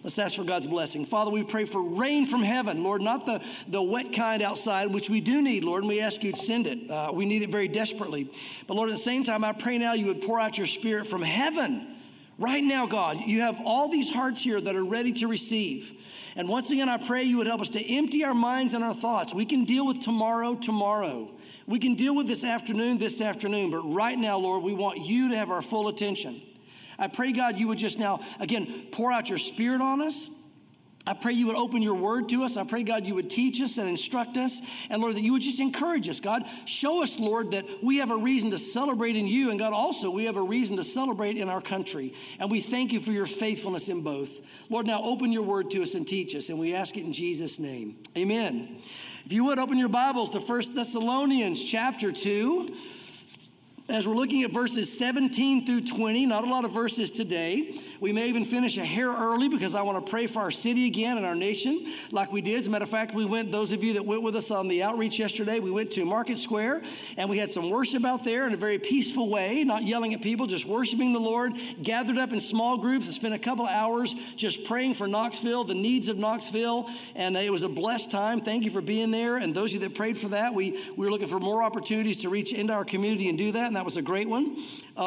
Let's ask for God's blessing. Father, we pray for rain from heaven, Lord, not the wet kind outside, which we do need, Lord, and we ask you to send it. We need it very desperately. But Lord, at the same time, I pray now you would pour out your Spirit from heaven. Right now, God, you have all these hearts here that are ready to receive. And once again, I pray you would help us to empty our minds and our thoughts. We can deal with tomorrow. We can deal with this afternoon. But right now, Lord, we want you to have our full attention. I pray, God, you would just now, again, pour out your Spirit on us. I pray you would open your word to us. I pray, God, you would teach us and instruct us. And Lord, that you would just encourage us, God. Show us, Lord, that we have a reason to celebrate in you. And God, also, we have a reason to celebrate in our country. And we thank you for your faithfulness in both. Lord, now open your word to us and teach us. And we ask it in Jesus' name. Amen. If you would, open your Bibles to 1 Thessalonians chapter 2. As we're looking at verses 17 through 20, not a lot of verses today. We may even finish a hair early because I want to pray for our city again and our nation like we did. As a matter of fact, those of you that went with us on the outreach yesterday, we went to Market Square and we had some worship out there in a very peaceful way, not yelling at people, just worshiping the Lord, gathered up in small groups and spent a couple of hours just praying for Knoxville, the needs of Knoxville. And it was a blessed time. Thank you for being there. And those of you that prayed for that, we were looking for more opportunities to reach into our community and do that. And that was a great one.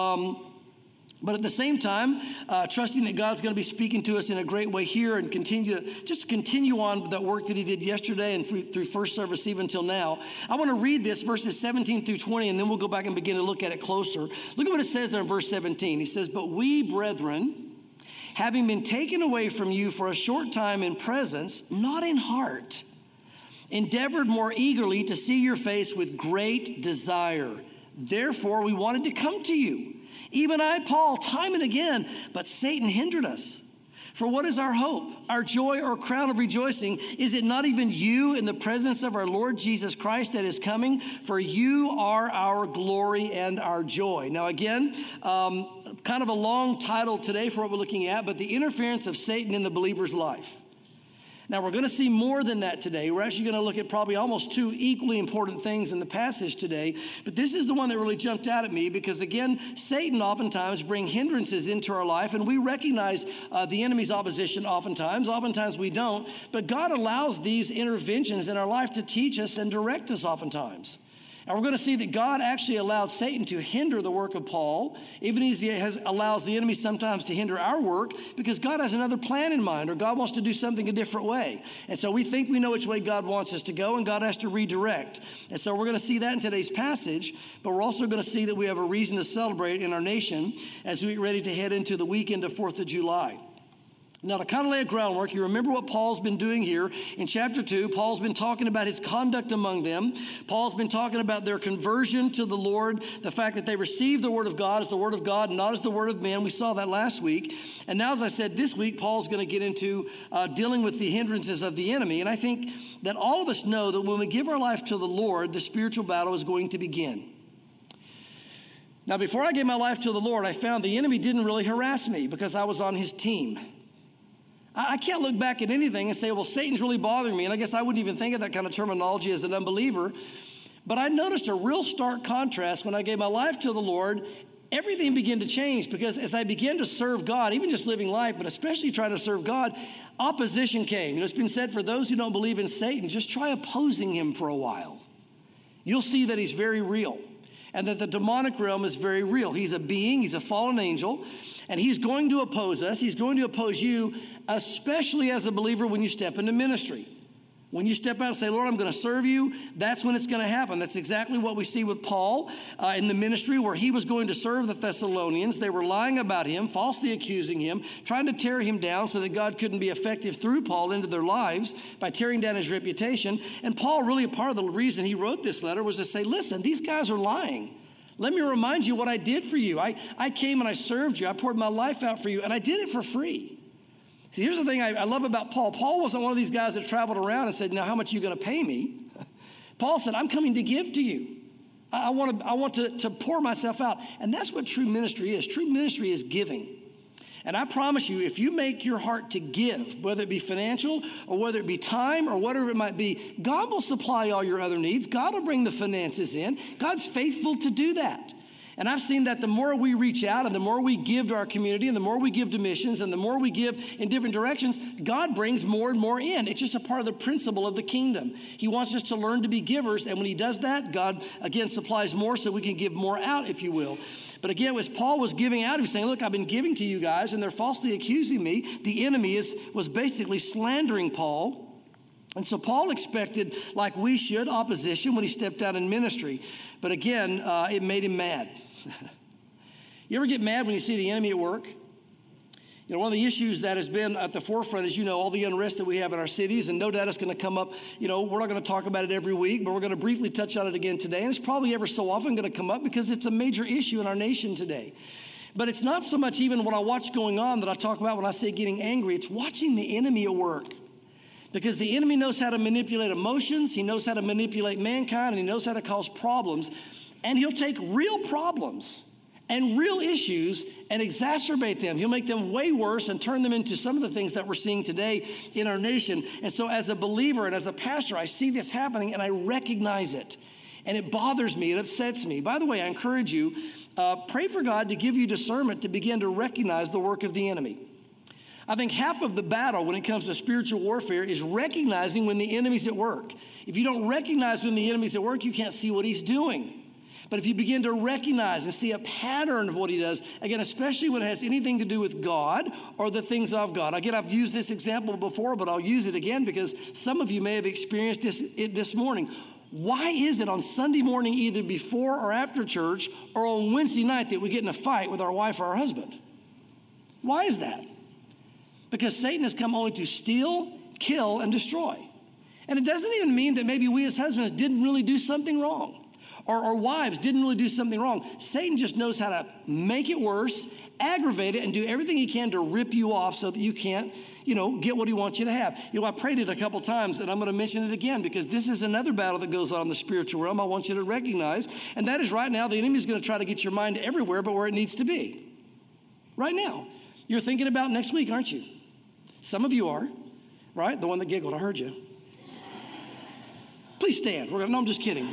But at the same time, trusting that God's going to be speaking to us in a great way here and continue on that work that he did yesterday and through first service even till now. I want to read this, verses 17 through 20, and then we'll go back and begin to look at it closer. Look at what it says there in verse 17. He says, "But we, brethren, having been taken away from you for a short time in presence, not in heart, endeavored more eagerly to see your face with great desire. Therefore, we wanted to come to you. Even I, Paul, time and again, but Satan hindered us. For what is our hope, our joy or crown of rejoicing? Is it not even you in the presence of our Lord Jesus Christ that is coming? For you are our glory and our joy." Now again, kind of a long title today for what we're looking at, but the interference of Satan in the believer's life. Now, we're going to see more than that today. We're actually going to look at probably almost two equally important things in the passage today. But this is the one that really jumped out at me because, again, Satan oftentimes brings hindrances into our life, and we recognize the enemy's opposition oftentimes. Oftentimes we don't. But God allows these interventions in our life to teach us and direct us oftentimes. And we're going to see that God actually allowed Satan to hinder the work of Paul, even as he allows the enemy sometimes to hinder our work, because God has another plan in mind, or God wants to do something a different way. And so we think we know which way God wants us to go, and God has to redirect. And so we're going to see that in today's passage, but we're also going to see that we have a reason to celebrate in our nation as we get ready to head into the weekend of 4th of July. Now, to kind of lay a groundwork, you remember what Paul's been doing here in chapter 2. Paul's been talking about his conduct among them. Paul's been talking about their conversion to the Lord, the fact that they received the word of God as the word of God, not as the word of man. We saw that last week. And now, as I said, this week, Paul's going to get into dealing with the hindrances of the enemy. And I think that all of us know that when we give our life to the Lord, the spiritual battle is going to begin. Now, before I gave my life to the Lord, I found the enemy didn't really harass me because I was on his team. I can't look back at anything and say, well, Satan's really bothering me. And I guess I wouldn't even think of that kind of terminology as an unbeliever. But I noticed a real stark contrast when I gave my life to the Lord. Everything began to change because as I began to serve God, even just living life, but especially trying to serve God, opposition came. You know, it's been said for those who don't believe in Satan, just try opposing him for a while. You'll see that he's very real and that the demonic realm is very real. He's a being, he's a fallen angel. And he's going to oppose us. He's going to oppose you, especially as a believer when you step into ministry. When you step out and say, Lord, I'm going to serve you, that's when it's going to happen. That's exactly what we see with Paul in the ministry where he was going to serve the Thessalonians. They were lying about him, falsely accusing him, trying to tear him down so that God couldn't be effective through Paul into their lives by tearing down his reputation. And Paul, really a part of the reason he wrote this letter was to say, listen, these guys are lying. Let me remind you what I did for you. I came and I served you. I poured my life out for you, and I did it for free. See, here's the thing I love about Paul. Paul wasn't one of these guys that traveled around and said, now, how much are you going to pay me? Paul said, I'm coming to give to you. I want to pour myself out. And that's what true ministry is. True ministry is giving. And I promise you, if you make your heart to give, whether it be financial or whether it be time or whatever it might be, God will supply all your other needs. God will bring the finances in. God's faithful to do that. And I've seen that the more we reach out and the more we give to our community and the more we give to missions and the more we give in different directions, God brings more and more in. It's just a part of the principle of the kingdom. He wants us to learn to be givers. And when he does that, God, again, supplies more so we can give more out, if you will. But again, as Paul was giving out, he was saying, look, I've been giving to you guys and they're falsely accusing me. The enemy was basically slandering Paul. And so Paul expected, like we should, opposition when he stepped out in ministry. But again, it made him mad. You ever get mad when you see the enemy at work? You know, one of the issues that has been at the forefront is, all the unrest that we have in our cities, and no doubt it's going to come up. We're not going to talk about it every week, but we're going to briefly touch on it again today. And it's probably ever so often going to come up because it's a major issue in our nation today. But it's not so much even what I watch going on that I talk about when I say getting angry. It's watching the enemy at work. Because the enemy knows how to manipulate emotions, he knows how to manipulate mankind, and he knows how to cause problems. And he'll take real problems and real issues and exacerbate them. He'll make them way worse and turn them into some of the things that we're seeing today in our nation. And so as a believer and as a pastor, I see this happening and I recognize it. And it bothers me, it upsets me. By the way, I encourage you, pray for God to give you discernment to begin to recognize the work of the enemy. I think half of the battle when it comes to spiritual warfare is recognizing when the enemy's at work. If you don't recognize when the enemy's at work, you can't see what he's doing. But if you begin to recognize and see a pattern of what he does, again, especially when it has anything to do with God or the things of God. Again, I've used this example before, but I'll use it again because some of you may have experienced this morning. Why is it on Sunday morning, either before or after church, or on Wednesday night that we get in a fight with our wife or our husband? Why is that? Because Satan has come only to steal, kill, and destroy. And it doesn't even mean that maybe we as husbands didn't really do something wrong. Or wives didn't really do something wrong. Satan just knows how to make it worse, aggravate it, and do everything he can to rip you off so that you can't, get what he wants you to have. I prayed it a couple times, and I'm going to mention it again because this is another battle that goes on in the spiritual realm I want you to recognize. And that is right now, the enemy is going to try to get your mind everywhere but where it needs to be. Right now. You're thinking about next week, aren't you? Some of you are, right? The one that giggled, I heard you. Please stand. No, I'm just kidding.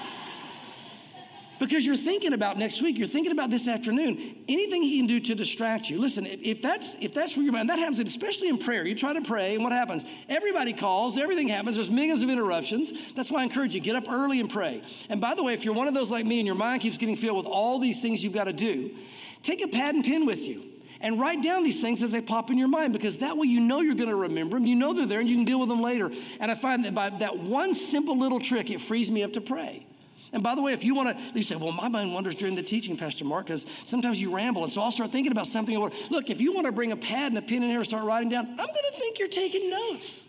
Because you're thinking about next week, you're thinking about this afternoon, anything he can do to distract you. Listen, if that's where your mind, that happens, especially in prayer. You try to pray, and what happens? Everybody calls, everything happens, there's millions of interruptions. That's why I encourage you, get up early and pray. And by the way, if you're one of those like me and your mind keeps getting filled with all these things you've got to do, take a pad and pen with you. And write down these things as they pop in your mind, because that way you're going to remember them. You know they're there and you can deal with them later. And I find that by that one simple little trick, it frees me up to pray. And by the way, if you want to, you say, well, my mind wanders during the teaching, Pastor Mark, because sometimes you ramble. And so I'll start thinking about something. Look, if you want to bring a pad and a pen in here and start writing down, I'm going to think you're taking notes.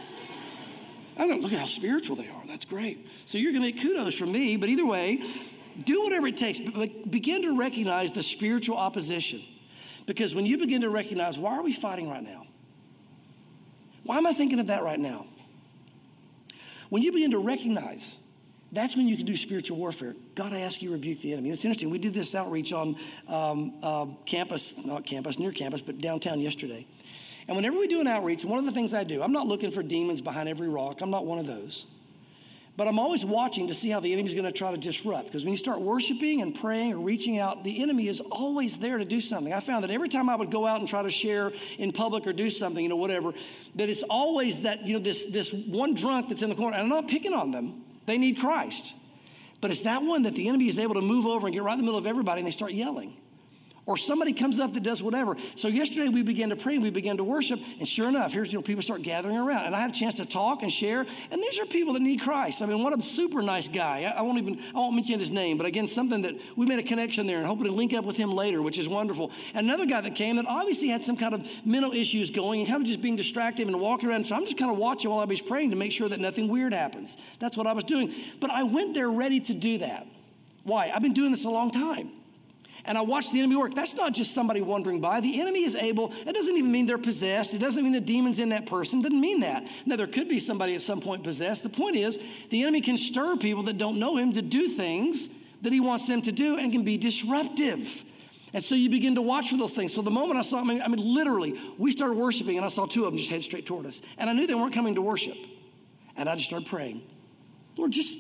I'm going to look at how spiritual they are. That's great. So you're going to get kudos from me. But either way, do whatever it takes. But begin to recognize the spiritual opposition. Because when you begin to recognize, why are we fighting right now? Why am I thinking of that right now? When you begin to recognize, that's when you can do spiritual warfare. God, I ask you to rebuke the enemy. It's interesting. We did this outreach on near campus, but downtown yesterday. And whenever we do an outreach, one of the things I do, I'm not looking for demons behind every rock. I'm not one of those. But I'm always watching to see how the enemy's going to try to disrupt. Because when you start worshiping and praying or reaching out, the enemy is always there to do something. I found that every time I would go out and try to share in public or do something, whatever, that it's always that, this one drunk that's in the corner. And I'm not picking on them. They need Christ. But it's that one that the enemy is able to move over and get right in the middle of everybody and they start yelling. Or somebody comes up that does whatever. So yesterday we began to pray, we began to worship, and sure enough, here's people start gathering around. And I had a chance to talk and share, and these are people that need Christ. I mean, one of them, super nice guy. I won't mention his name, but again, something that we made a connection there and hoping to link up with him later, which is wonderful. And another guy that came that obviously had some kind of mental issues going and kind of just being distracted and walking around. So I'm just kind of watching while I was praying to make sure that nothing weird happens. That's what I was doing. But I went there ready to do that. Why? I've been doing this a long time. And I watch the enemy work. That's not just somebody wandering by. The enemy is able, it doesn't even mean they're possessed. It doesn't mean the demon's in that person. It doesn't mean that. Now, there could be somebody at some point possessed. The point is, the enemy can stir people that don't know him to do things that he wants them to do and can be disruptive. And so you begin to watch for those things. So the moment I saw, literally, we started worshiping and I saw two of them just head straight toward us. And I knew they weren't coming to worship. And I just started praying. Lord, just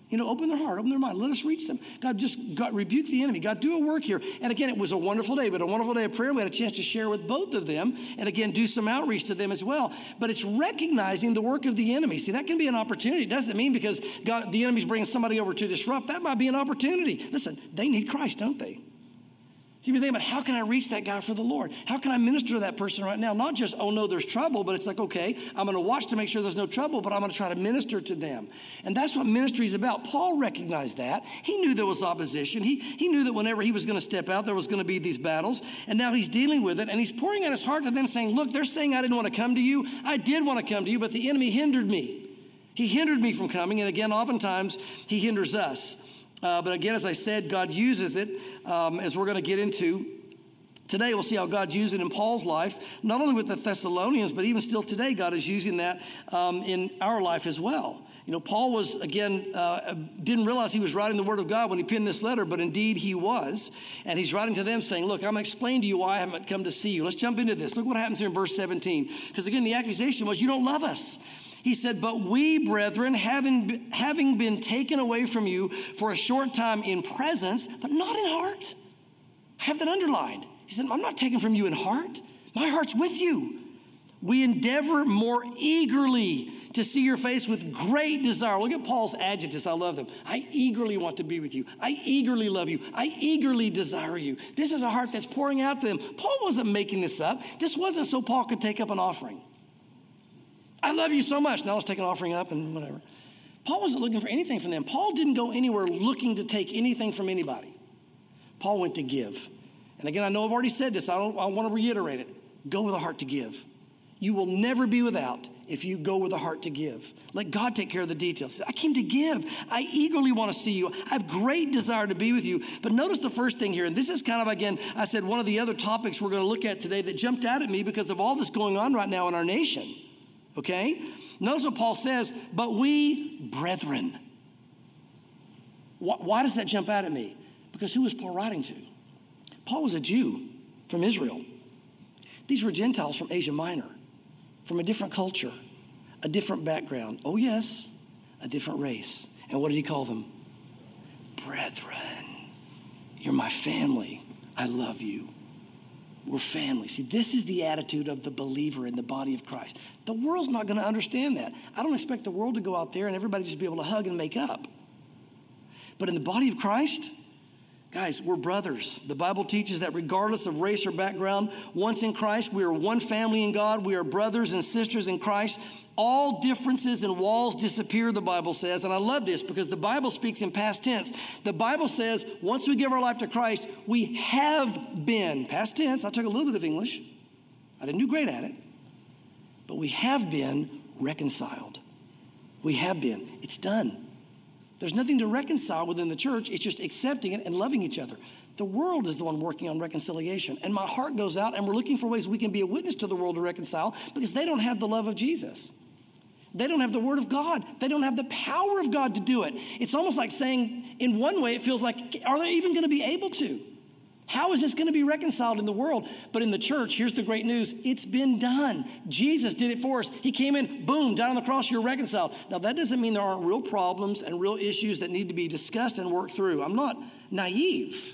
Open their heart, open their mind. Let us reach them. God, rebuke the enemy. God, do a work here. And again, it was a wonderful day, but a wonderful day of prayer. We had a chance to share with both of them and again, do some outreach to them as well. But it's recognizing the work of the enemy. See, that can be an opportunity. It doesn't mean because the enemy's bringing somebody over to disrupt. That might be an opportunity. Listen, they need Christ, don't they? See, you think about how can I reach that guy for the Lord? How can I minister to that person right now? Not just, oh no, there's trouble, but it's like, okay, I'm going to watch to make sure there's no trouble, but I'm going to try to minister to them. And that's what ministry is about. Paul recognized that. He knew there was opposition. He knew that whenever he was going to step out, there was going to be these battles. And now he's dealing with it. And he's pouring out his heart to them saying, look, they're saying I didn't want to come to you. I did want to come to you, but the enemy hindered me. He hindered me from coming. And again, oftentimes he hinders us. But again, as I said, God uses it, as we're going to get into. Today, we'll see how God used it in Paul's life, not only with the Thessalonians, but even still today, God is using that in our life as well. Paul was, again, didn't realize he was writing the word of God when he penned this letter, but indeed he was. And he's writing to them saying, look, I'm going to explain to you why I haven't come to see you. Let's jump into this. Look what happens here in verse 17. Because again, the accusation was, you don't love us. He said, but we, brethren, having been taken away from you for a short time in presence, but not in heart. I have that underlined. He said, I'm not taken from you in heart. My heart's with you. We endeavor more eagerly to see your face with great desire. Look at Paul's adjectives. I love them. I eagerly want to be with you. I eagerly love you. I eagerly desire you. This is a heart that's pouring out to them. Paul wasn't making this up. This wasn't so Paul could take up an offering. I love you so much. Now let's take an offering up and whatever. Paul wasn't looking for anything from them. Paul didn't go anywhere looking to take anything from anybody. Paul went to give. And again, I know I've already said this. I want to reiterate it. Go with a heart to give. You will never be without if you go with a heart to give. Let God take care of the details. I came to give. I eagerly want to see you. I have great desire to be with you. But notice the first thing here, and this is kind of, again, I said one of the other topics we're going to look at today that jumped out at me because of all this going on right now in our nation. Okay? Notice what Paul says, but we, brethren. Why does that jump out at me? Because who was Paul writing to? Paul was a Jew from Israel. These were Gentiles from Asia Minor, from a different culture, a different background. Oh, yes, a different race. And what did he call them? Brethren. You're my family. I love you. We're family. See, this is the attitude of the believer in the body of Christ. The world's not going to understand that. I don't expect the world to go out there and everybody just be able to hug and make up. But in the body of Christ, guys, we're brothers. The Bible teaches that regardless of race or background, once in Christ, we are one family in God. We are brothers and sisters in Christ. All differences and walls disappear, the Bible says. And I love this because the Bible speaks in past tense. The Bible says once we give our life to Christ, we have been, past tense, I took a little bit of English. I didn't do great at it. But we have been reconciled. We have been. It's done. There's nothing to reconcile within the church. It's just accepting it and loving each other. The world is the one working on reconciliation. And my heart goes out and we're looking for ways we can be a witness to the world to reconcile because they don't have the love of Jesus. They don't have the word of God. They don't have the power of God to do it. It's almost like saying, in one way, it feels like, are they even going to be able to? How is this going to be reconciled in the world? But in the church, here's the great news. It's been done. Jesus did it for us. He came in, boom, down on the cross, you're reconciled. Now, that doesn't mean there aren't real problems and real issues that need to be discussed and worked through. I'm not naive.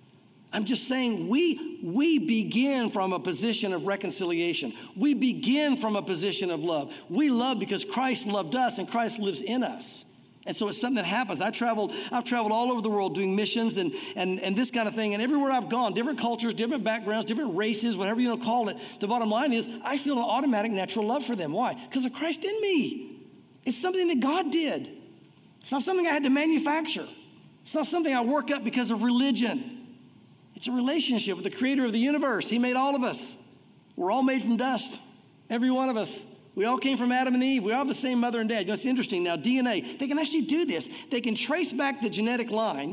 I'm just saying we begin from a position of reconciliation. We begin from a position of love. We love because Christ loved us and Christ lives in us. And so it's something that happens. I've traveled all over the world doing missions and this kind of thing. And everywhere I've gone, different cultures, different backgrounds, different races, whatever you want to call it. The bottom line is I feel an automatic natural love for them. Why? Because of Christ in me. It's something that God did. It's not something I had to manufacture. It's not something I work up because of religion. It's a relationship with the creator of the universe. He made all of us. We're all made from dust. Every one of us. We all came from Adam and Eve. We all have the same mother and dad. You know, it's interesting now, DNA, they can actually do this. They can trace back the genetic line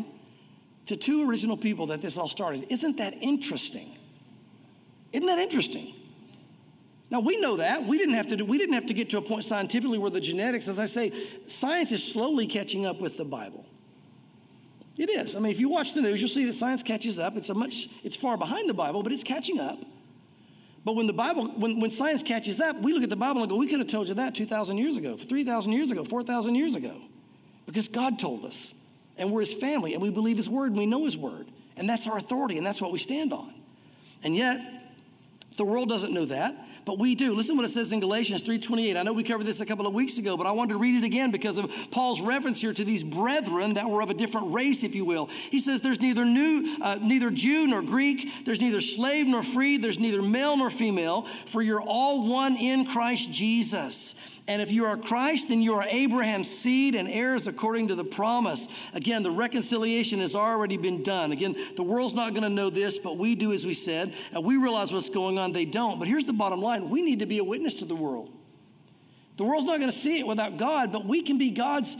to two original people that this all started. Isn't that interesting? Isn't that interesting? Now, we know that. We didn't have to get to a point scientifically where the genetics, as I say, science is slowly catching up with the Bible. It is. I mean, if you watch the news, you'll see that science catches up. It's far behind the Bible, but it's catching up. But when science catches up, we look at the Bible and go, we could have told you that 2,000 years ago, 3,000 years ago, 4,000 years ago. because God told us, and we're his family, and we believe his word, and we know his word, and that's our authority, and that's what we stand on. And yet, the world doesn't know that, but we do. Listen what it says in Galatians 3:28. I know we covered this a couple of weeks ago, but I wanted to read it again because of Paul's reference here to these brethren that were of a different race, if you will. He says, there's neither Jew nor Greek, there's neither slave nor free, there's neither male nor female, for you're all one in Christ Jesus. And if you are Christ, then you are Abraham's seed and heirs according to the promise. Again, the reconciliation has already been done. Again, the world's not going to know this, but we do, as we said. And we realize what's going on. They don't. But here's the bottom line. We need to be a witness to the world. The world's not going to see it without God, but we can be God's,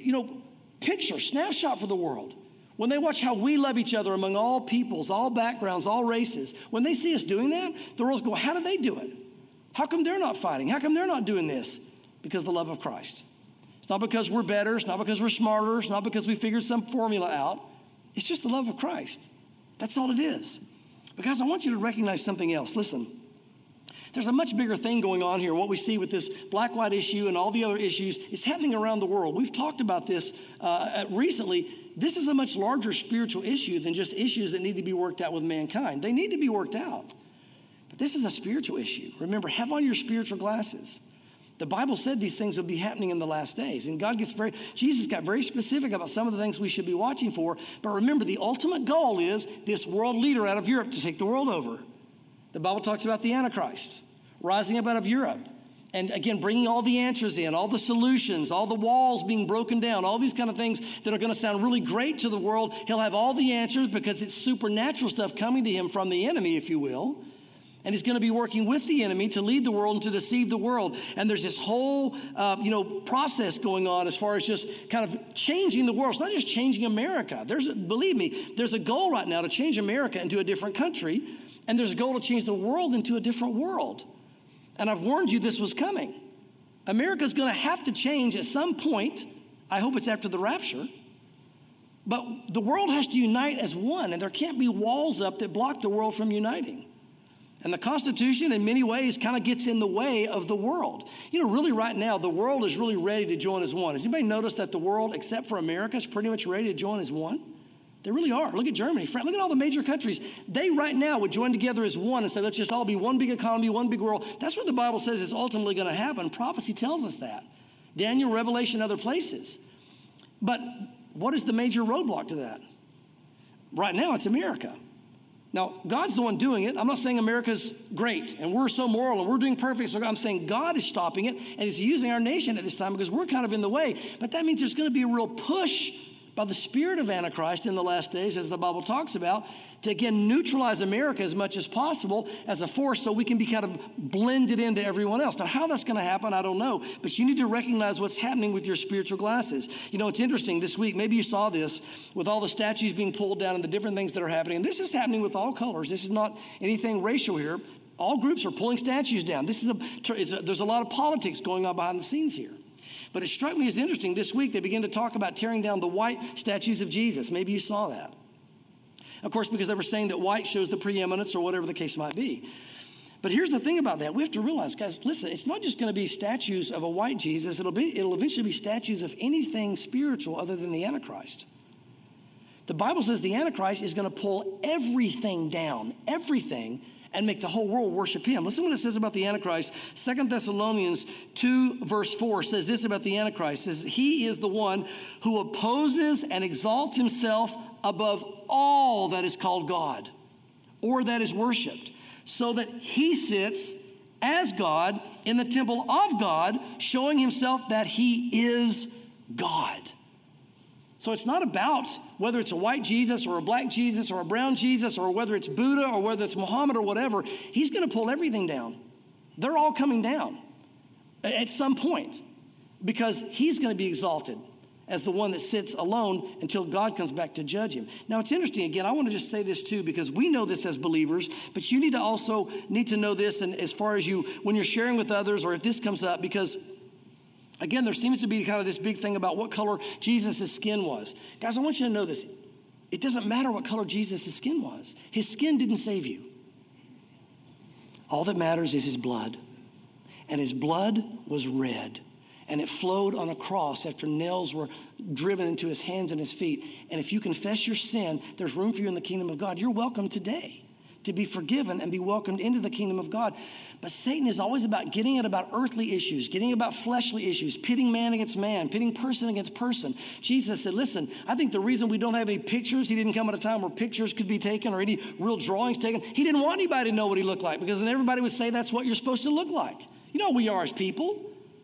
picture, snapshot for the world. When they watch how we love each other among all peoples, all backgrounds, all races, when they see us doing that, the world's going, how do they do it? How come they're not fighting? How come they're not doing this? Because of the love of Christ. It's not because we're better. It's not because we're smarter. It's not because we figured some formula out. It's just the love of Christ. That's all it is. But guys, I want you to recognize something else. Listen, there's a much bigger thing going on here. What we see with this black-white issue and all the other issues is happening around the world. We've talked about this recently. This is a much larger spiritual issue than just issues that need to be worked out with mankind. They need to be worked out. But this is a spiritual issue. Remember, have on your spiritual glasses. The Bible said these things would be happening in the last days. And Jesus got very specific about some of the things we should be watching for. But remember, the ultimate goal is this world leader out of Europe to take the world over. The Bible talks about the Antichrist rising up out of Europe. And again, bringing all the answers in, all the solutions, all the walls being broken down, all these kind of things that are going to sound really great to the world. He'll have all the answers because it's supernatural stuff coming to him from the enemy, if you will. And he's going to be working with the enemy to lead the world and to deceive the world. And there's this whole, process going on as far as just kind of changing the world. It's not just changing America. Believe me, there's a goal right now to change America into a different country. And there's a goal to change the world into a different world. And I've warned you this was coming. America's going to have to change at some point. I hope it's after the rapture. But the world has to unite as one. And there can't be walls up that block the world from uniting. And the Constitution, in many ways, kind of gets in the way of the world. Really right now, the world is really ready to join as one. Has anybody noticed that the world, except for America, is pretty much ready to join as one? They really are. Look at Germany, France. Look at all the major countries. They right now would join together as one and say, let's just all be one big economy, one big world. That's what the Bible says is ultimately going to happen. Prophecy tells us that. Daniel, Revelation, other places. But what is the major roadblock to that? Right now, it's America. Now, God's the one doing it. I'm not saying America's great and we're so moral and we're doing perfect. So I'm saying God is stopping it and he's using our nation at this time because we're kind of in the way. But that means there's going to be a real push by the spirit of Antichrist in the last days, as the Bible talks about, to again neutralize America as much as possible as a force so we can be kind of blended into everyone else. Now, how that's going to happen, I don't know. But you need to recognize what's happening with your spiritual glasses. It's interesting this week, maybe you saw this, with all the statues being pulled down and the different things that are happening. And this is happening with all colors. This is not anything racial here. All groups are pulling statues down. There's a lot of politics going on behind the scenes here. But it struck me as interesting. This week, they began to talk about tearing down the white statues of Jesus. Maybe you saw that. Of course, because they were saying that white shows the preeminence or whatever the case might be. But here's the thing about that. We have to realize, guys, listen, it's not just going to be statues of a white Jesus. It'll eventually be statues of anything spiritual other than the Antichrist. The Bible says the Antichrist is going to pull everything down, everything, and make the whole world worship him. Listen to what it says about the Antichrist. 2 Thessalonians 2 verse 4 says this about the Antichrist. It says, he is the one who opposes and exalts himself above all that is called God or that is worshiped, so that he sits as God in the temple of God, showing himself that he is God. So it's not about whether it's a white Jesus or a black Jesus or a brown Jesus or whether it's Buddha or whether it's Muhammad or whatever. He's going to pull everything down. They're all coming down at some point because he's going to be exalted as the one that sits alone until God comes back to judge him. Now, it's interesting. Again, I want to just say this too, because we know this as believers, but you need to know this, and as far as when you're sharing with others or if this comes up, because again, there seems to be kind of this big thing about what color Jesus' skin was. Guys, I want you to know this. It doesn't matter what color Jesus' skin was. His skin didn't save you. All that matters is his blood. And his blood was red. And it flowed on a cross after nails were driven into his hands and his feet. And if you confess your sin, there's room for you in the kingdom of God. You're welcome today to be forgiven and be welcomed into the kingdom of God. But Satan is always about getting at about earthly issues, getting about fleshly issues, pitting man against man, pitting person against person. Jesus said, listen, I think the reason we don't have any pictures, he didn't come at a time where pictures could be taken or any real drawings taken. He didn't want anybody to know what he looked like, because then everybody would say that's what you're supposed to look like. You know who we are as people.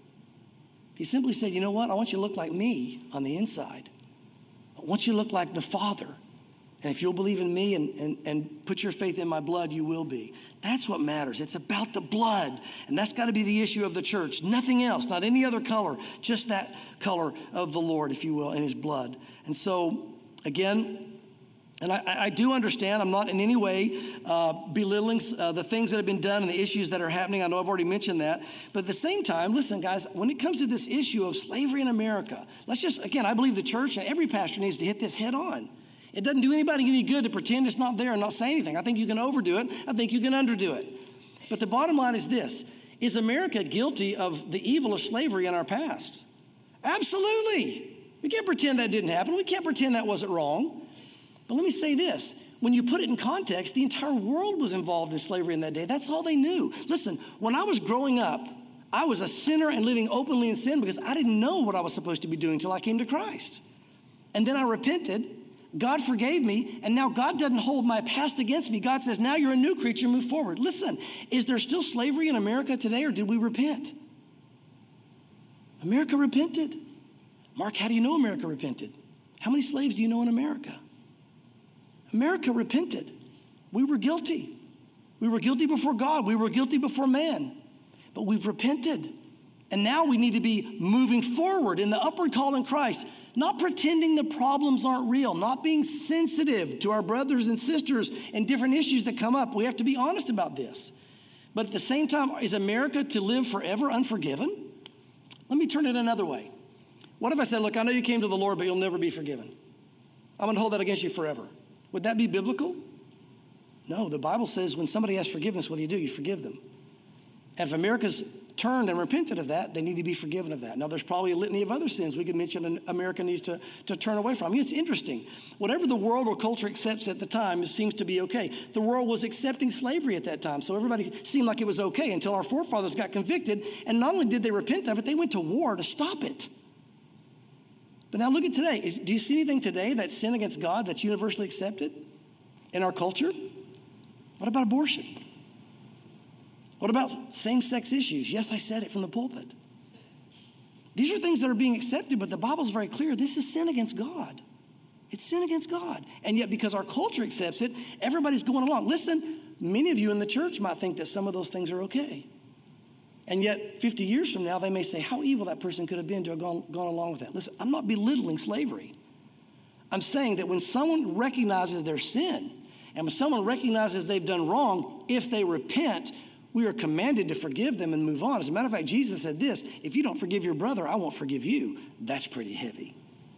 He simply said, you know what? I want you to look like me on the inside. I want you to look like the Father. And if you'll believe in me and put your faith in my blood, you will be. That's what matters. It's about the blood. And that's got to be the issue of the church. Nothing else, not any other color, just that color of the Lord, if you will, in his blood. And so, again, and I do understand, I'm not in any way belittling the things that have been done and the issues that are happening. I know I've already mentioned that. But at the same time, listen, guys, when it comes to this issue of slavery in America, again, I believe the church and every pastor needs to hit this head on. It doesn't do anybody any good to pretend it's not there and not say anything. I think you can overdo it. I think you can underdo it. But the bottom line is this. Is America guilty of the evil of slavery in our past? Absolutely. We can't pretend that didn't happen. We can't pretend that wasn't wrong. But let me say this. When you put it in context, the entire world was involved in slavery in that day. That's all they knew. Listen, when I was growing up, I was a sinner and living openly in sin because I didn't know what I was supposed to be doing until I came to Christ. And then I repented. God forgave me, and now God doesn't hold my past against me. God says, now you're a new creature, move forward. Listen, is there still slavery in America today, or did we repent? America repented. Mark, how do you know America repented? How many slaves do you know in America? America repented. We were guilty. We were guilty before God. We were guilty before man. But we've repented. And now we need to be moving forward in the upward call in Christ, not pretending the problems aren't real, not being sensitive to our brothers and sisters and different issues that come up. We have to be honest about this. But at the same time, is America to live forever unforgiven? Let me turn it another way. What if I said, look, I know you came to the Lord, but you'll never be forgiven. I'm going to hold that against you forever. Would that be biblical? No, the Bible says when somebody asks forgiveness, what do? You forgive them. And if America's turned and repented of that, they need to be forgiven of that. Now, there's probably a litany of other sins we could mention and America needs to turn away from. I mean, it's interesting. Whatever the world or culture accepts at the time, it seems to be okay. The world was accepting slavery at that time, so everybody seemed like it was okay until our forefathers got convicted. And not only did they repent of it, they went to war to stop it. But now look at today. Do you see anything today that's sin against God that's universally accepted in our culture? What about abortion? What about same-sex issues? Yes, I said it from the pulpit. These are things that are being accepted, but the Bible's very clear. This is sin against God. It's sin against God. And yet because our culture accepts it, everybody's going along. Listen, many of you in the church might think that some of those things are okay. And yet 50 years from now, they may say how evil that person could have been to have gone along with that. Listen, I'm not belittling slavery. I'm saying that when someone recognizes their sin and when someone recognizes they've done wrong, if they repent, we are commanded to forgive them and move on. As a matter of fact, Jesus said this, if you don't forgive your brother, I won't forgive you. That's pretty heavy.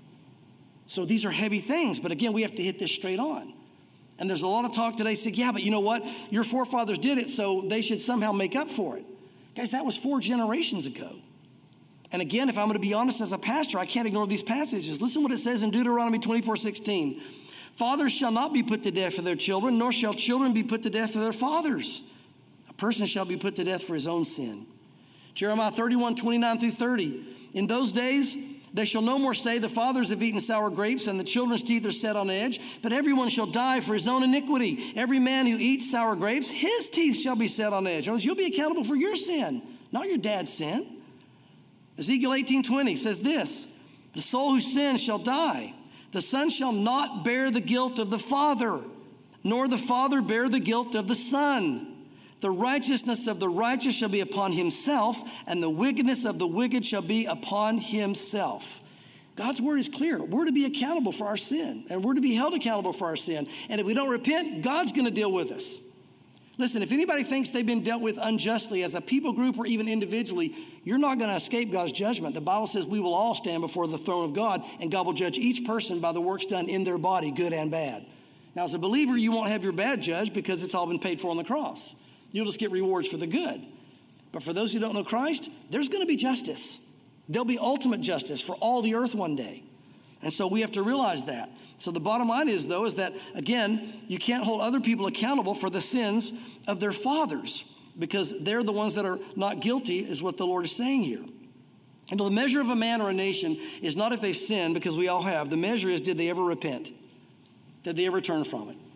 So these are heavy things, but again, we have to hit this straight on. And there's a lot of talk today saying, yeah, but you know what? Your forefathers did it, so they should somehow make up for it. Guys, that was 4 generations ago. And again, if I'm going to be honest as a pastor, I can't ignore these passages. Listen what it says in Deuteronomy 24:16. Fathers shall not be put to death for their children, nor shall children be put to death for their fathers. A person shall be put to death for his own sin. Jeremiah 31:29-30. In those days, they shall no more say, the fathers have eaten sour grapes and the children's teeth are set on edge, but everyone shall die for his own iniquity. Every man who eats sour grapes, his teeth shall be set on edge. Otherwise, you'll be accountable for your sin, not your dad's sin. Ezekiel 18:20 says this, the soul who sins shall die. The son shall not bear the guilt of the father, nor the father bear the guilt of the son. The righteousness of the righteous shall be upon himself, and the wickedness of the wicked shall be upon himself. God's word is clear. We're to be accountable for our sin, and we're to be held accountable for our sin. And if we don't repent, God's going to deal with us. Listen, if anybody thinks they've been dealt with unjustly as a people group or even individually, you're not going to escape God's judgment. The Bible says we will all stand before the throne of God, and God will judge each person by the works done in their body, good and bad. Now, as a believer, you won't have your bad judged because it's all been paid for on the cross. You'll just get rewards for the good. But for those who don't know Christ, there's going to be justice. There'll be ultimate justice for all the earth one day. And so we have to realize that. So the bottom line is, though, is that, again, you can't hold other people accountable for the sins of their fathers because they're the ones that are not guilty, is what the Lord is saying here. And the measure of a man or a nation is not if they sin, because we all have. The measure is, did they ever repent? Did they ever turn from it?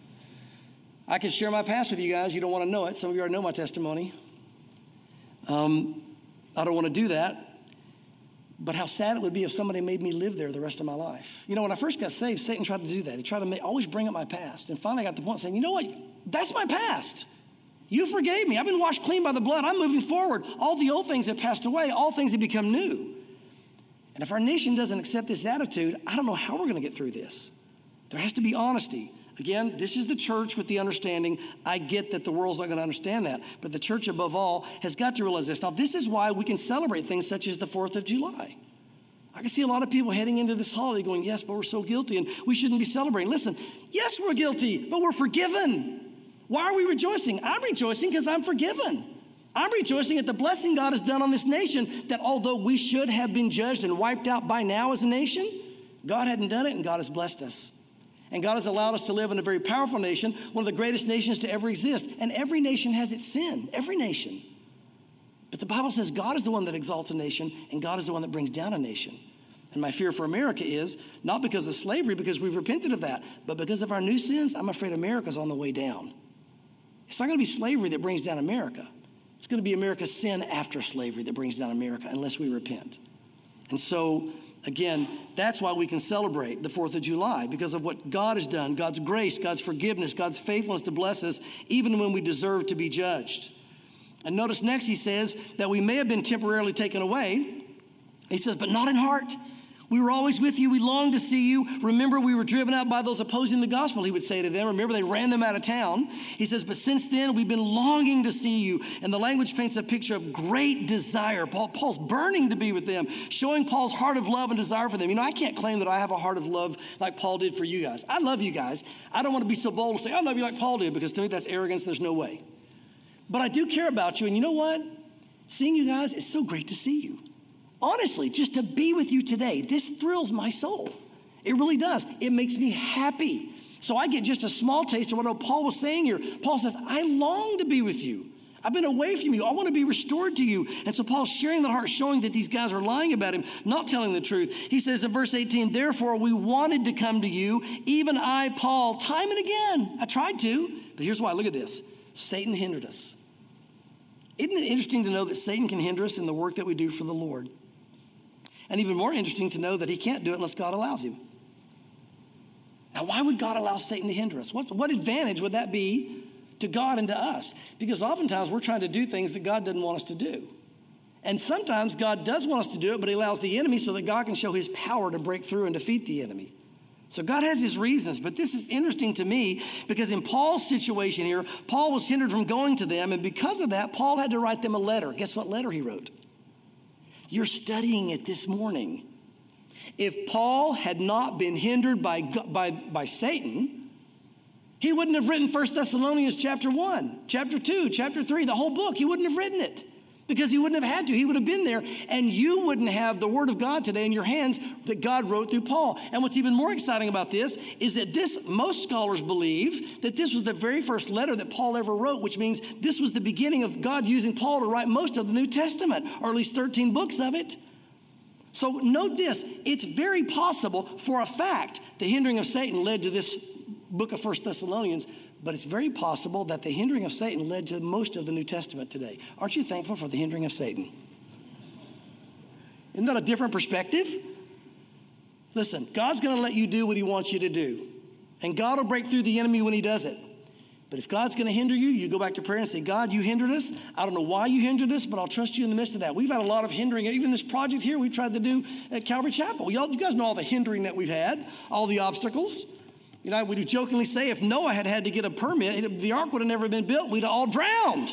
I can share my past with you guys. You don't want to know it. Some of you already know my testimony. I don't want to do that. But how sad it would be if somebody made me live there the rest of my life. You know, when I first got saved, Satan tried to do that. He tried to always bring up my past. And finally I got to the point saying, you know what? That's my past. You forgave me. I've been washed clean by the blood. I'm moving forward. All the old things have passed away. All things have become new. And if our nation doesn't accept this attitude, I don't know how we're going to get through this. There has to be honesty. Again, this is the church with the understanding. I get that the world's not going to understand that. But the church above all has got to realize this. Now, this is why we can celebrate things such as the 4th of July. I can see a lot of people heading into this holiday going, yes, but we're so guilty and we shouldn't be celebrating. Listen, yes, we're guilty, but we're forgiven. Why are we rejoicing? I'm rejoicing because I'm forgiven. I'm rejoicing at the blessing God has done on this nation, that although we should have been judged and wiped out by now as a nation, God hadn't done it and God has blessed us. And God has allowed us to live in a very powerful nation, one of the greatest nations to ever exist. And every nation has its sin, every nation. But the Bible says God is the one that exalts a nation and God is the one that brings down a nation. And my fear for America is not because of slavery, because we've repented of that, but because of our new sins. I'm afraid America's on the way down. It's not going to be slavery that brings down America. It's going to be America's sin after slavery that brings down America unless we repent. And so, again, that's why we can celebrate the 4th of July, because of what God has done, God's grace, God's forgiveness, God's faithfulness to bless us, even when we deserve to be judged. And notice next he says that we may have been temporarily taken away. He says, but not in heart. We were always with you. We longed to see you. Remember, we were driven out by those opposing the gospel, he would say to them. Remember, they ran them out of town. He says, but since then, we've been longing to see you. And the language paints a picture of great desire. Paul's burning to be with them, showing Paul's heart of love and desire for them. You know, I can't claim that I have a heart of love like Paul did for you guys. I love you guys. I don't want to be so bold to say, I love you like Paul did, because to me, that's arrogance. There's no way. But I do care about you. And you know what? Seeing you guys, it's so great to see you. Honestly, just to be with you today, this thrills my soul. It really does. It makes me happy. So I get just a small taste of what Paul was saying here. Paul says, I long to be with you. I've been away from you. I want to be restored to you. And so Paul's sharing that heart, showing that these guys are lying about him, not telling the truth. He says in verse 18, therefore we wanted to come to you, even I, Paul, time and again. I tried to, but here's why. Look at this. Satan hindered us. Isn't it interesting to know that Satan can hinder us in the work that we do for the Lord? And even more interesting to know that he can't do it unless God allows him. Now, why would God allow Satan to hinder us? What advantage would that be to God and to us? Because oftentimes we're trying to do things that God doesn't want us to do. And sometimes God does want us to do it, but he allows the enemy so that God can show his power to break through and defeat the enemy. So God has his reasons, but this is interesting to me because in Paul's situation here, Paul was hindered from going to them, and because of that, Paul had to write them a letter. Guess what letter he wrote? You're studying it this morning. If Paul had not been hindered by Satan, he wouldn't have written 1 Thessalonians chapter 1, chapter 2, chapter 3, the whole book. He wouldn't have written it because he wouldn't have had to. He would have been there, and you wouldn't have the word of God today in your hands that God wrote through Paul. And what's even more exciting about this is that most scholars believe that this was the very first letter that Paul ever wrote, which means this was the beginning of God using Paul to write most of the New Testament, or at least 13 books of it. So note this, it's very possible for a fact the hindering of Satan led to this book of 1 Thessalonians, but it's very possible that the hindering of Satan led to most of the New Testament today. Aren't you thankful for the hindering of Satan? Isn't that a different perspective? Listen, God's going to let you do what he wants you to do. And God will break through the enemy when he does it. But if God's going to hinder you, you go back to prayer and say, God, you hindered us. I don't know why you hindered us, but I'll trust you in the midst of that. We've had a lot of hindering. Even this project here we tried to do at Calvary Chapel. You guys know all the hindering that we've had, all the obstacles. You know, we do jokingly say if Noah had to get a permit, the ark would have never been built. We'd have all drowned.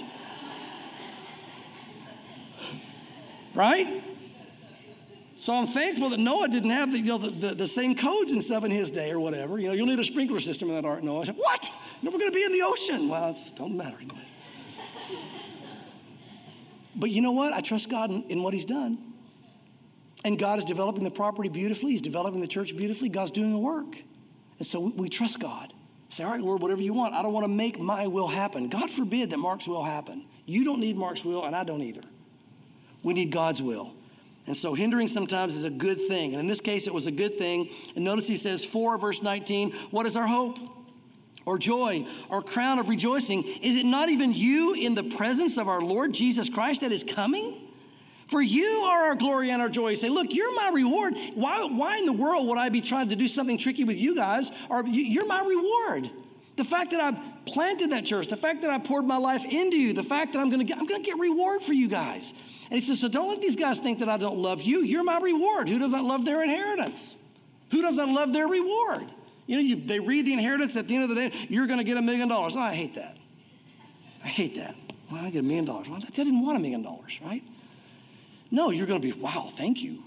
Right? So I'm thankful that Noah didn't have the same codes and stuff in his day or whatever. You know, you'll need a sprinkler system in that ark, Noah. I said, what? No, we're going to be in the ocean. Well, it don't matter anyway. But you know what? I trust God in what he's done. And God is developing the property beautifully. He's developing the church beautifully. God's doing the work. And so we trust God. Say, all right, Lord, whatever you want. I don't want to make my will happen. God forbid that Mark's will happen. You don't need Mark's will, and I don't either. We need God's will. And so hindering sometimes is a good thing. And in this case, it was a good thing. And notice he says, 4 verse 19, what is our hope or joy or crown of rejoicing? Is it not even you in the presence of our Lord Jesus Christ that is coming? For you are our glory and our joy. You say, look, you're my reward. Why in the world would I be trying to do something tricky with you guys? Or you're my reward. The fact that I planted that church, the fact that I poured my life into you, the fact that I'm going to get reward for you guys. And he says, so don't let these guys think that I don't love you. You're my reward. Who doesn't love their inheritance? Who doesn't love their reward? They read the inheritance at the end of the day, you're going to get $1 million. Oh, I hate that. I hate that. Well, I get $1 million. Well, I didn't want $1 million, right? No, you're going to be, wow, thank you.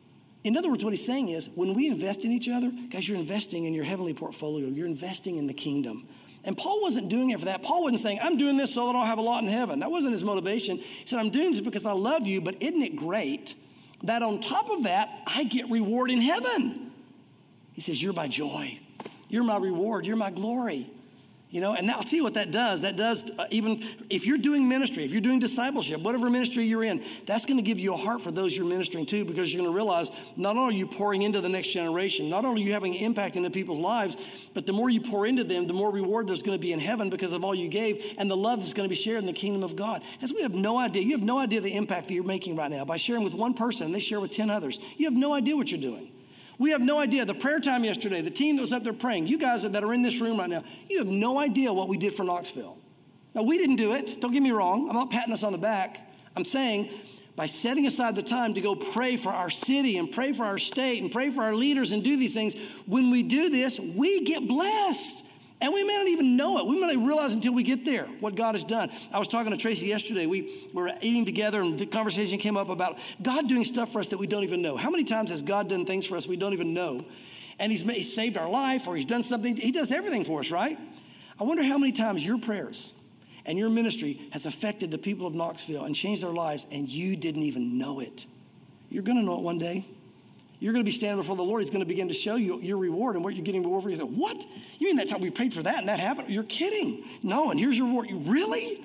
In other words, what he's saying is when we invest in each other, guys, you're investing in your heavenly portfolio. You're investing in the kingdom. And Paul wasn't doing it for that. Paul wasn't saying, I'm doing this so that I'll have a lot in heaven. That wasn't his motivation. He said, I'm doing this because I love you, but isn't it great that on top of that, I get reward in heaven? He says, you're my joy. You're my reward. You're my glory. And I'll tell you what that does. That does, even if you're doing ministry, if you're doing discipleship, whatever ministry you're in, that's going to give you a heart for those you're ministering to, because you're going to realize not only are you pouring into the next generation, not only are you having an impact into people's lives, but the more you pour into them, the more reward there's going to be in heaven because of all you gave and the love that's going to be shared in the kingdom of God. Because we have no idea. You have no idea the impact that you're making right now by sharing with one person and they share with 10 others. You have no idea what you're doing. We have no idea. The prayer time yesterday, the team that was up there praying, you guys that are in this room right now, you have no idea what we did for Knoxville. Now, we didn't do it. Don't get me wrong. I'm not patting us on the back. I'm saying by setting aside the time to go pray for our city and pray for our state and pray for our leaders and do these things, when we do this, we get blessed. And we may not even know it. We may not realize until we get there what God has done. I was talking to Tracy yesterday. We were eating together and the conversation came up about God doing stuff for us that we don't even know. How many times has God done things for us we don't even know? And he's saved our life or he's done something. He does everything for us, right? I wonder how many times your prayers and your ministry has affected the people of Knoxville and changed their lives and you didn't even know it. You're going to know it one day. You're going to be standing before the Lord. He's going to begin to show you your reward and what you're getting reward for. You say, what? You mean that time we prayed for that and that happened? You're kidding. No, and here's your reward. You really?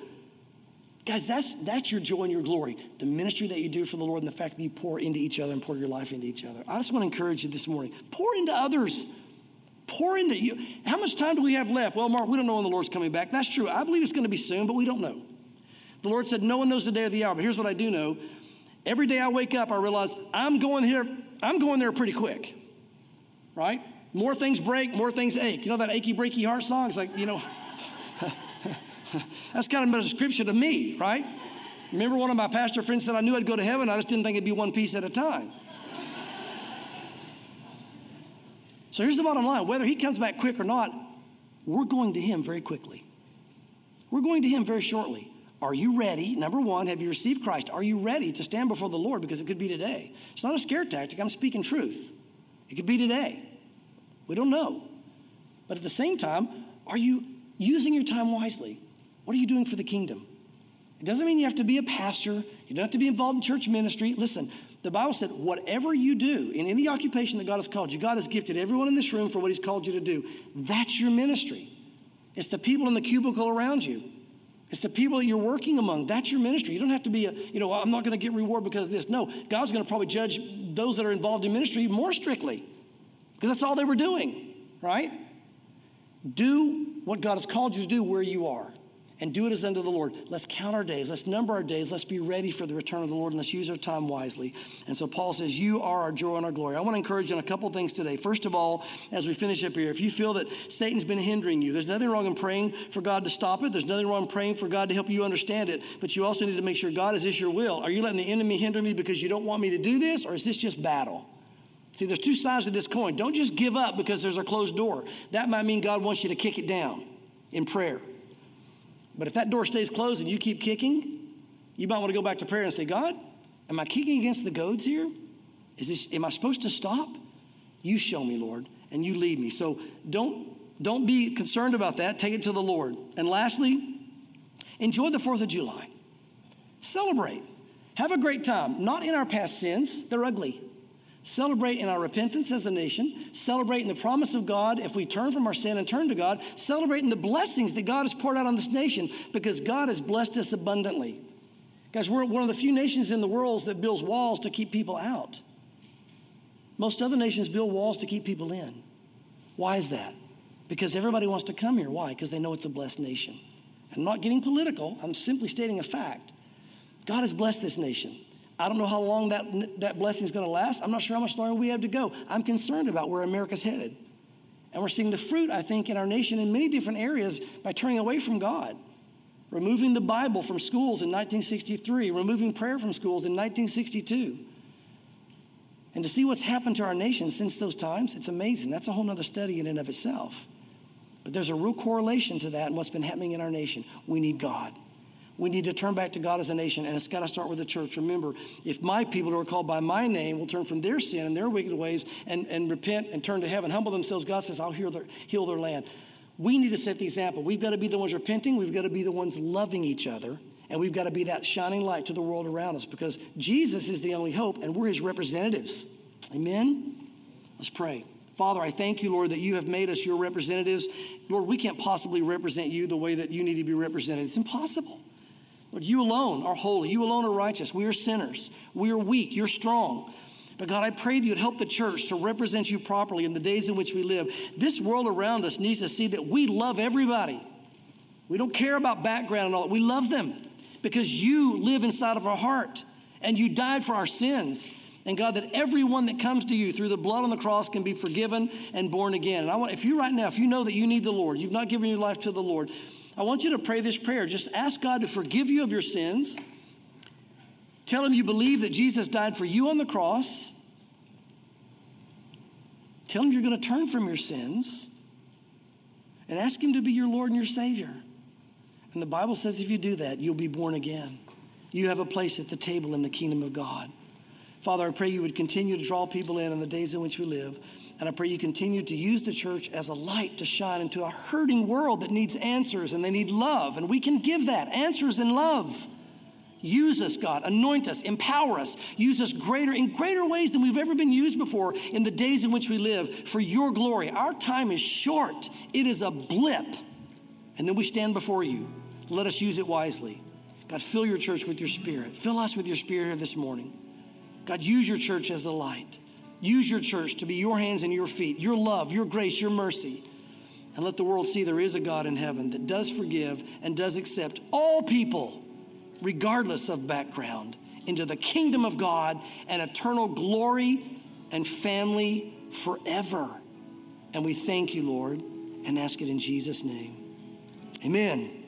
Guys, that's your joy and your glory. The ministry that you do for the Lord and the fact that you pour into each other and pour your life into each other. I just want to encourage you this morning. Pour into others. Pour into you. How much time do we have left? Well, Mark, we don't know when the Lord's coming back. That's true. I believe it's going to be soon, but we don't know. The Lord said, no one knows the day or the hour. But here's what I do know. Every day I wake up, I realize I'm going there pretty quick, right? More things break, more things ache. You know that achy, breaky heart song? It's like, that's kind of a description of me, right? Remember one of my pastor friends said, I knew I'd go to heaven. I just didn't think it'd be one piece at a time. So here's the bottom line. Whether he comes back quick or not, we're going to him very quickly. We're going to him very shortly. Are you ready? Number one, have you received Christ? Are you ready to stand before the Lord? Because it could be today. It's not a scare tactic. I'm speaking truth. It could be today. We don't know. But at the same time, are you using your time wisely? What are you doing for the kingdom? It doesn't mean you have to be a pastor. You don't have to be involved in church ministry. Listen, the Bible said, whatever you do in any occupation that God has called you, God has gifted everyone in this room for what he's called you to do. That's your ministry. It's the people in the cubicle around you. It's the people that you're working among. That's your ministry. You don't have to be I'm not going to get reward because of this. No, God's going to probably judge those that are involved in ministry more strictly because that's all they were doing, right? Do what God has called you to do where you are and do it as unto the Lord. Let's count our days. Let's number our days. Let's be ready for the return of the Lord and let's use our time wisely. And so Paul says, you are our joy and our glory. I want to encourage you on a couple things today. First of all, as we finish up here, if you feel that Satan's been hindering you, there's nothing wrong in praying for God to stop it. There's nothing wrong in praying for God to help you understand it. But you also need to make sure, God, is this your will? Are you letting the enemy hinder me because you don't want me to do this? Or is this just battle? See, there's two sides of this coin. Don't just give up because there's a closed door. That might mean God wants you to kick it down in prayer. But if that door stays closed and you keep kicking, you might want to go back to prayer and say, God, am I kicking against the goads here? Am I supposed to stop? You show me, Lord, and you lead me. So don't be concerned about that. Take it to the Lord. And lastly, enjoy the 4th of July. Celebrate. Have a great time, not in our past sins. They're ugly. Celebrate in our repentance as a nation. Celebrate in the promise of God if we turn from our sin and turn to God. Celebrate in the blessings that God has poured out on this nation because God has blessed us abundantly. Guys, we're one of the few nations in the world that builds walls to keep people out. Most other nations build walls to keep people in. Why is that? Because everybody wants to come here. Why? Because they know it's a blessed nation. I'm not getting political. I'm simply stating a fact. God has blessed this nation. I don't know how long that blessing is going to last. I'm not sure how much longer we have to go. I'm concerned about where America's headed. And we're seeing the fruit, I think, in our nation in many different areas by turning away from God. Removing the Bible from schools in 1963, removing prayer from schools in 1962. And to see what's happened to our nation since those times, it's amazing. That's a whole other study in and of itself. But there's a real correlation to that and what's been happening in our nation. We need God. We need to turn back to God as a nation, and it's got to start with the church. Remember, if my people who are called by my name will turn from their sin and their wicked ways and repent and turn to heaven, humble themselves, God says, I'll heal their land. We need to set the example. We've got to be the ones repenting. We've got to be the ones loving each other. And we've got to be that shining light to the world around us because Jesus is the only hope and we're his representatives. Amen? Let's pray. Father, I thank you, Lord, that you have made us your representatives. Lord, we can't possibly represent you the way that you need to be represented. It's impossible. Lord, you alone are holy. You alone are righteous. We are sinners. We are weak. You're strong. But God, I pray that you'd help the church to represent you properly in the days in which we live. This world around us needs to see that we love everybody. We don't care about background and all that. We love them because you live inside of our heart and you died for our sins. And God, that everyone that comes to you through the blood on the cross can be forgiven and born again. And if you right now, if you know that you need the Lord, you've not given your life to the Lord, I want you to pray this prayer. Just ask God to forgive you of your sins. Tell him you believe that Jesus died for you on the cross. Tell him you're going to turn from your sins and ask him to be your Lord and your Savior. And the Bible says if you do that, you'll be born again. You have a place at the table in the kingdom of God. Father, I pray you would continue to draw people in the days in which we live. And I pray you continue to use the church as a light to shine into a hurting world that needs answers and they need love. And we can give that, answers and love. Use us, God. Anoint us. Empower us. Use us in greater ways than we've ever been used before in the days in which we live for your glory. Our time is short. It is a blip. And then we stand before you. Let us use it wisely. God, fill your church with your spirit. Fill us with your spirit here this morning. God, use your church as a light. Use your church to be your hands and your feet, your love, your grace, your mercy. And let the world see there is a God in heaven that does forgive and does accept all people, regardless of background, into the kingdom of God and eternal glory and family forever. And we thank you, Lord, and ask it in Jesus' name. Amen.